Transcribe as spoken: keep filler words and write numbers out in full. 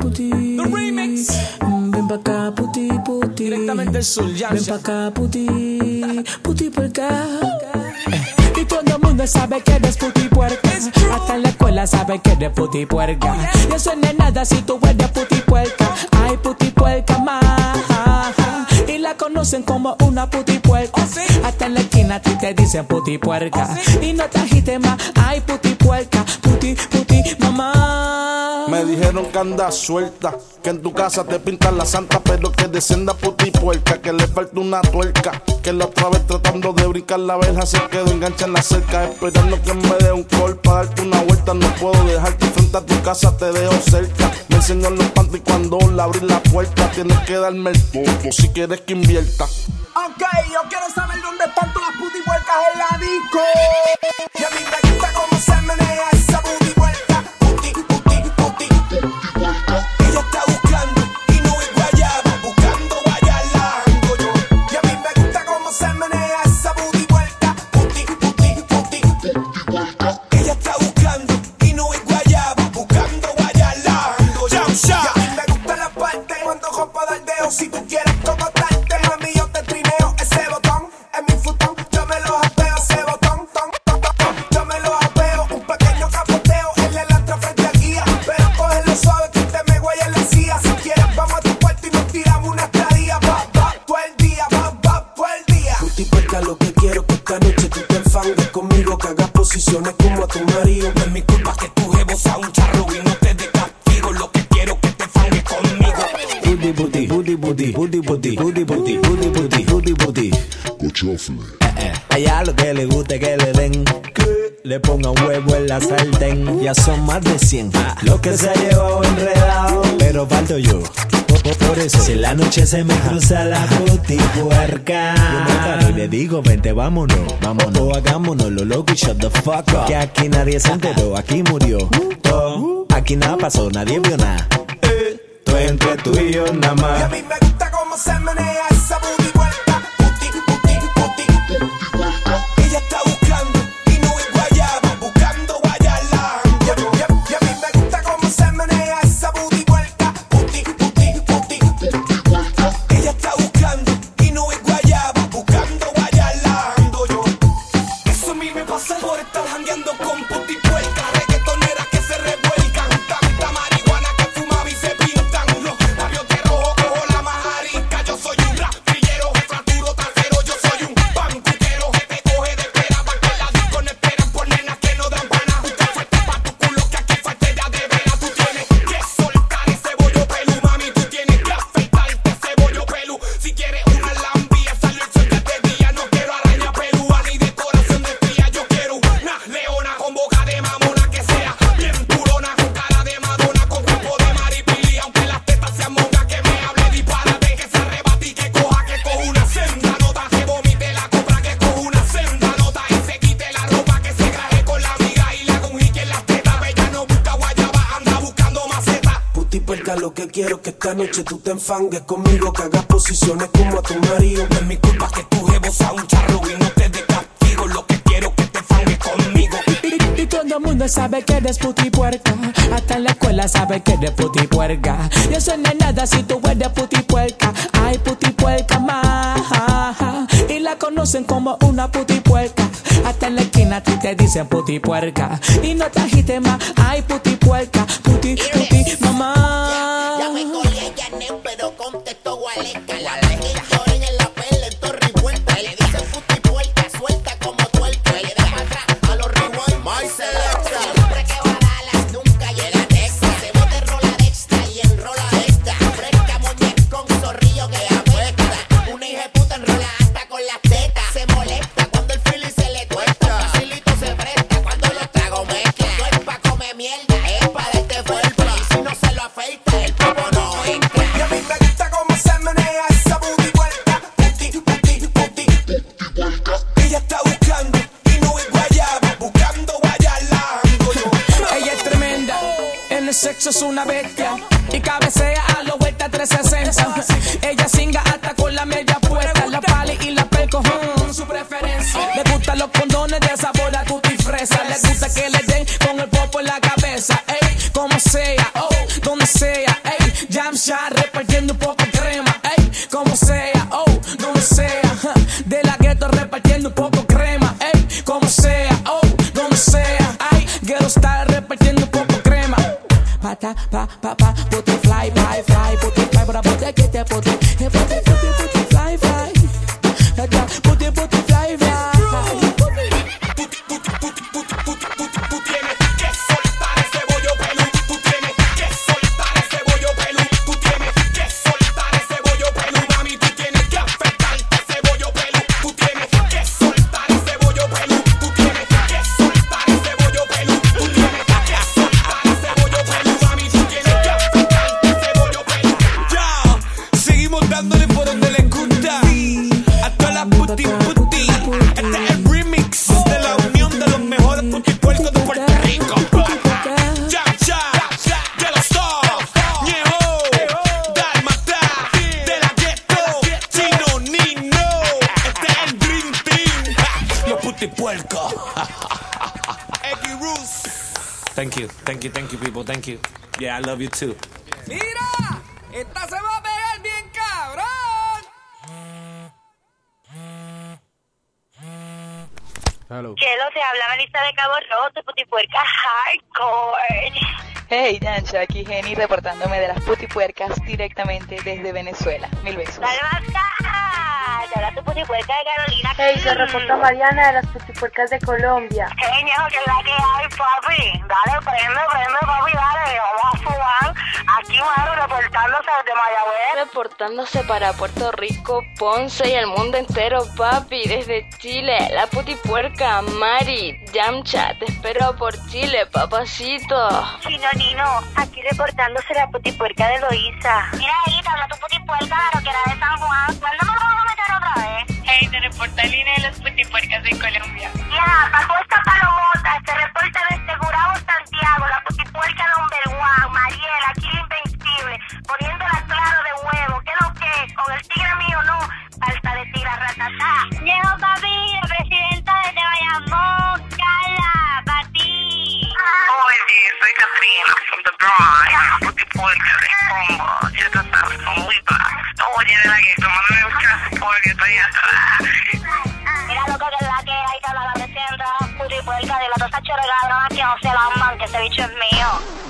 puti. The remix. Ven pa' acá, puti, puti. Directamente del sur, ya. Ven pa' acá, puti, puti puerca. Y todo el mundo sabe que eres puti puerca. Hasta en la escuela sabe que eres puti puerca. Y eso no es nada si tú eres puti puerca. Ay, puti puerca más. Y la conocen como una puti puerca. Hasta en la esquina a ti te dicen puti puerca. Y no trajiste más. Ay, puti puerca. Puti, puti, mamá. Me dijeron que andas suelta, que en tu casa te pintan la santa, pero que descienda puti puerca, que le falta una tuerca, que la otra vez tratando de brincar la verja se quedó engancha en la cerca, esperando que me dé un call para darte una vuelta. No puedo dejarte frente a tu casa, te dejo cerca. Me enseñó los panties cuando le abrí la puerta. Tienes que darme el popo si quieres que invierta. Ok, yo quiero saber dónde están todas las puti puercas en la disco. Y a mí me gusta cómo se menea esa puti puerca. Puti, puti, puti, puerca. Ella está buscando y no es guayaba, buscando guayala ando yo. Y a mí me gusta cómo se menea esa puti puerca. Puti, puti, puti, puerca. Ella está buscando y no es guayaba, buscando guayala ando yo. Y a mí me gusta la parte cuando rompo del dedo. Si tú quieres cocotarte, mami, yo te trineo ese botón. En mi futón, yo me lo apeo ese botón. Ton, ton, ton, ton. Yo me lo apeo, un pequeño capoteo. Él le lanza frente al guía, pero cógelo suave que te me guaya en la silla. Si quieres, vamos a tu cuarto y nos tiramos una estadía. Va, va, todo el día, va, va, todo el día. Puti puerca, lo que quiero que esta noche tú te enfangues conmigo, que hagas posiciones como a tu marido. No es mi culpa que tu jevo sea un charro y no te dé castigo. Lo que quiero que te fangues conmigo. Puti puti, puti puti, puti puti, puti puti, puti puti, puti puti. A ella lo que le guste que le den, que le pongan huevo en la sartén. Ya son más de cien los que se ha llevado enredado, pero falto yo. Por, por eso, si en la noche se me cruza la puti puerca, yo me paro y le digo, vente, vámonos, vámonos, o hagámonos lo loco y shut the fuck up. Que aquí nadie se enteró, aquí murió todo, aquí nada pasó, nadie vio nada. Todo entre tú y yo nada más. Y a mí me gusta cómo se menea esa puti puerca. Puti, puti, puti, puerca. Ella está buscando y no es guayaba, buscando guayala ando yo. Y a, y a mí me gusta cómo se menea esa puti puerca. Puti, puti, puti, puerca. Ella está buscando y no es guayaba, buscando guayala ando yo. Eso a mí me pasa por estar jangueando con puti puerca. Reggaetoneras que se revuelcan, tanta marihuana que fuman y se pintan. Los labios de rojo cojo la majarica. Yo soy un rastrillero, fracturo trasero. Yo soy un banquero que te coge de pera. Pa' que la disco no esperan por nenas que no dan pana. Busca fuerte pa' tu culo que aquí falta ya de vera. Tú tienes que soltar ese bollo pelú, mami. Tú tienes que afeitarte ese bollo pelú. Si quieres una lambía, salió el sol de este día. No quiero araña pelúa ni decoración de fría. Yo quiero una leona con boca de mamona que sea bien purona, con cara de Madonna, con cuerpo de maripili. Aunque las tetas sean mongas, que me hable disparate, que se arrebate y que coja, que coja una senda nota, que vomite la copra, que coja una senda nota y se quite la ropa, que se graje con la amiga y le haga un jique en las tetas. Bella no busca guayaba, anda buscando maceta. Puti puerca, lo que quiero que esta noche tú te enfangues conmigo, que hagas posiciones como a tu marido. No es mi culpa que tu jevo sea un charro y no te dé castigo. Lo que quiero que te fangues conmigo. Y, y todo el mundo sabe que eres puti puerca. Hasta en la escuela sabe que eres puti puerca. Y eso no es nada si tú eres puti puerca. Ay, puti puerca más. Y la conocen como una puti puerca. Hasta en la esquina a ti te dicen puti puerca. Y no trajiste más. Ay, puti puerca. Puti, puti, mamá. Ya me colgué Janet, pero contestó Gualeca. La pequeña lloren en la pele, en Torre y Puerta. Le dicen puti puerca, suelta como tuerca. Le da para atrás a los rewind, my selecta. Siempre que va a Dallas, nunca llega a Texas. Se bote rola de extra y enrola de esta. Fresca muñeca con zorrillo que apesta. Una hija de puta enrola hasta con las tetas. Se molesta cuando el feeling se le tuesta. Facilito se presta cuando los tragos mezclan. No es pa' comer mierda, es pa' darte fuerza. Y si no se lo afeita, el popo no entra. Y a mí me gusta cómo se menea esa puti puerca. Puti, puti, puti, puerca. Ella está buscando y no es guayaba, buscando guayala ando yo. Ella es tremenda, en el sexo es una bestia y cabecea a la vuelta trescientos sesenta. Ella singa hasta con la media puesta. La pali y la perco son su preferencia. Le gustan los condones de sabor a tutti fresa. Le gusta que le den con el popo en la cabeza. Ey, como sea, oh, donde sea, ey. Yamcha repartiendo un poco de crema, ey, como sea, oh, donde sea, ja, de la gueto repartiendo un poco de crema, ey, como sea, oh, donde sea, ay, ghetto style repartiendo un poco de crema. Pata, pa, pa, pa, puti fly, fly, fly, puti fly, para puti que te puti, puti, puti, puti fly, fly, puti, puti fly, fly. Thank you, thank you, thank you, people, thank you. Yeah, I love you too. ¡Mira! ¡Esta se va a pegar bien cabrón! Hello. Chelo, te habla Melissa de Cabo Rojo, tu putipuerca hardcore. Hey, Yancha, aquí Jenny reportándome de las putipuercas directamente desde Venezuela. Mil besos. ¡Salvata! Te habla tu putipuerca de Carolina. Hey, se reporta Mariana de las putipuercas de Colombia. Hey, ñejo, que es la que hay, papi. Dale, prende, prende, papi, dale. Vamos a jugar. Aquí, mano, reportándose desde Mayagüez. Reportándose para Puerto Rico, Ponce y el mundo entero, papi. Desde Chile, la putipuerca Mari, Yamcha, te espero por Chile, papacito. Chino Nino, aquí reportándose la putipuerca de Loíza. Mira ahí, te habla tu putipuerca, la que era de San Juan. ¿Cuándo me lo vas a meter otra vez? Hey, te reporta Lina de las putipuercas de Colombia. Ya, Paco esta palomota, se reporta desde Gurabo, Santiago, la putipuerca number one, Mariela, aquí la invencible, poniéndola claro de huevo. ¿Qué lo que? Con el tigre mío no, falta de tira ratatá. Llego, papi, la presidenta de Bayamón, Carla, pa' ti. Oye, soy Katrina, from the Bronx, la putipuerca de Combo, ya tú sabes, son muy bravos. Oye, de la que tomándome un caso porque estoy atrás. Mira, loco, que es la que hay, te habla la presidenta, puti puerca de la tosa chorega, que no se la aman, que ese bicho es mío.